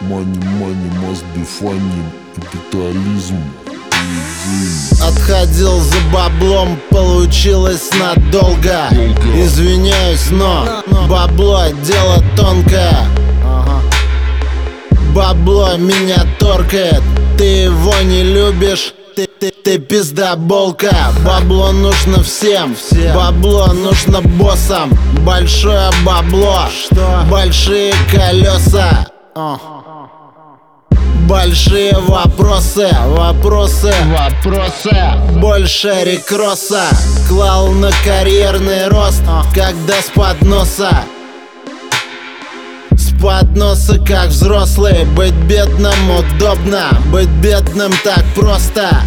Money, money must be funny. Капитализм. Отходил за баблом, получилось надолго. Извиняюсь, но бабло дело тонкое. Бабло меня торкает, ты его не любишь, ты пиздоболка. Бабло нужно всем, бабло нужно боссам. Большое бабло, большие колеса. Большие вопросы, больше рекросса. Клал на карьерный рост, когда с подноса. С подноса как взрослый. Быть бедным удобно, быть бедным так просто.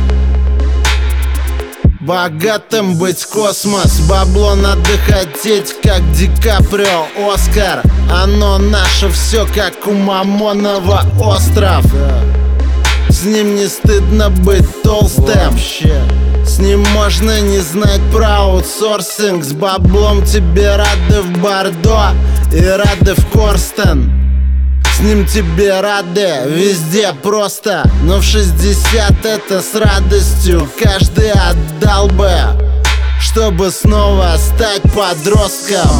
Богатым быть космос. Бабло надо хотеть, как Ди Каприо, Оскар. Оно наше все, как у Мамонова остров. С ним не стыдно быть толстым. С ним можно не знать про аутсорсинг. С баблом тебе рады в Бордо и рады в Корстен. С ним тебе рады везде просто. Но в 60 это с радостью каждый отдал бы, чтобы снова стать подростком.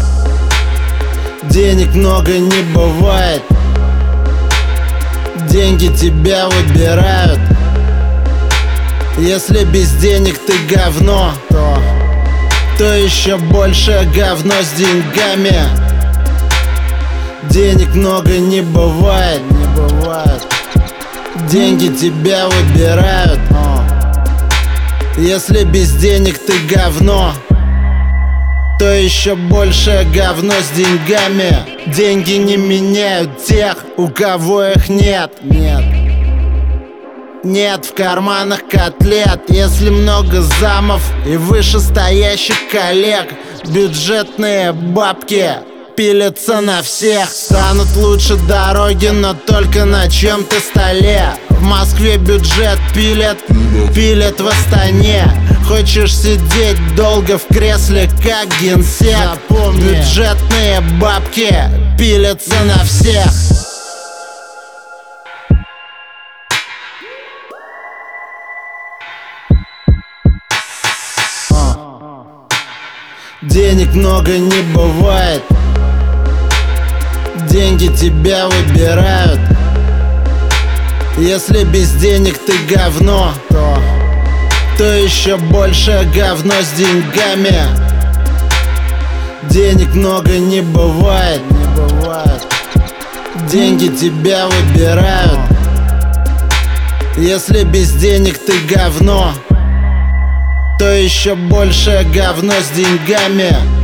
Денег много не бывает, деньги тебя выбирают. Если без денег ты говно, то еще больше говно с деньгами. Денег много не бывает, деньги тебя выбирают. Если без денег ты говно, то еще больше говно с деньгами. Деньги не меняют тех, у кого их нет. Нет в карманах котлет. Если много замов и вышестоящих коллег, бюджетные бабки пилятся на всех. Станут лучше дороги, но только на чем-то столе. В Москве бюджет пилят в Астане. Хочешь сидеть долго в кресле, как генсек? Запомни, бюджетные бабки пилятся на всех. Денег много не бывает, деньги тебя выбирают. Если без денег ты говно, то еще больше говно с деньгами. Денег много не бывает, деньги тебя выбирают. Если без денег ты говно, то еще больше говно с деньгами.